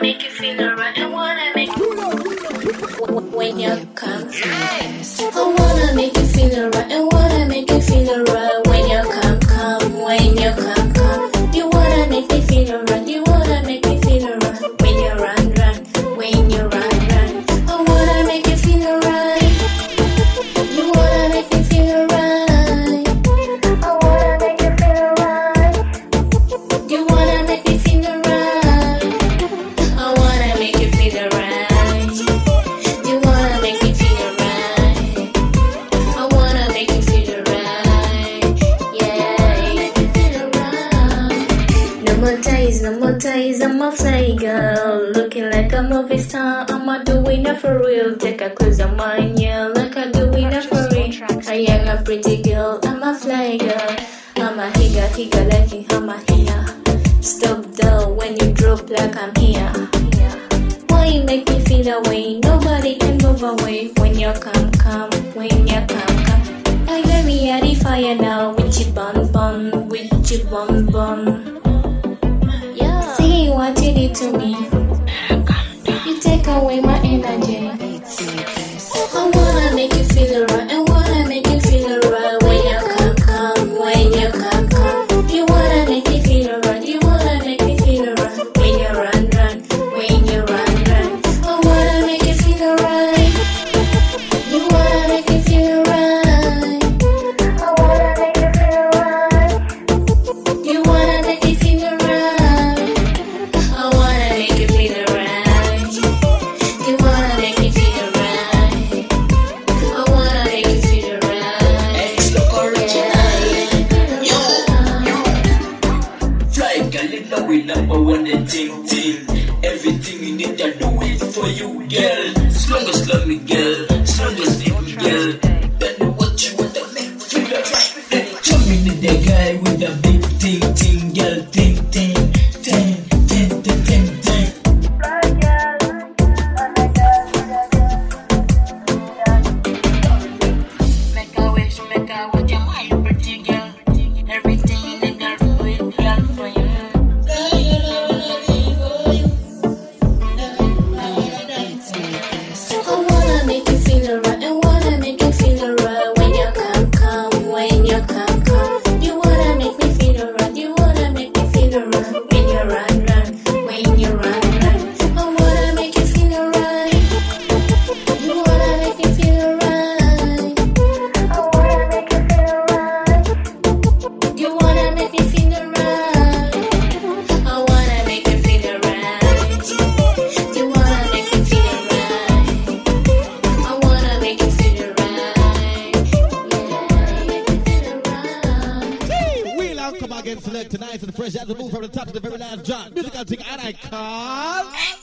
make you feel alright. I wanna make when you come. I wanna make you feel alright. I wanna make you feel alright when you come, when you come. You wanna make me feel alright. You wanna make me feel alright when you run, when you run. I wanna make you feel alright. You wanna make me feel alright. I wanna make you feel alright. You wanna make me feel alright. I wanna make you feel alright. You wanna make me feel alright. I wanna make you feel alright. Yeah, make me feel alright. No more ties, I'm a fly girl. Looking like a movie star, I'm a doing it for real. Take a close of mine, yeah, like a doing it for real. I am a pretty girl, I'm a fly girl. I'm a higa like I'm a here. Stop though when you drop like I'm here. Why you make me feel away? Nobody can move away when you come, when you come. I get me at the fire now with your bun, with your bun. Yeah. See what you did to me. You take away my energy. I wanna make you feel alright. I wanna make you feel alright when you come, when you come. You wanna make me feel alright. You wanna make me feel alright when you run, when you run. I wanna make you feel alright. You wanna make me feel alright. I wanna make you feel alright. You wanna make me feel alright. I wanna make you feel alright. You wanna make me feel alright. I wanna make you feel alright. X-Lock original. Yo. Fly girl, you know we number one and ting. Everything you need, I do it for you, girl. As long as love me, girl. As long as leave me, girl. Tell me what you want to make me feel alright. Show me the guy with the big ting, girl. Ting. Make a wish, you're my pretty girl. Everything the girl do it, girl, for you. I wanna make you feel alright. I wanna make you feel alright when you come, when you come. You wanna make me feel alright. You wanna make me feel alright when you run, when you run. I wanna make you feel alright. You wanna make me feel alright. I wanna make you feel alright. You wanna make me feel alright. I wanna make you feel alright. You wanna make me feel alright. I wanna make you feel alright. Yeah, make me feel alright. Hey, we'll out come again select tonight and fresh as a move from the top to the very last drop. Musical thing and I call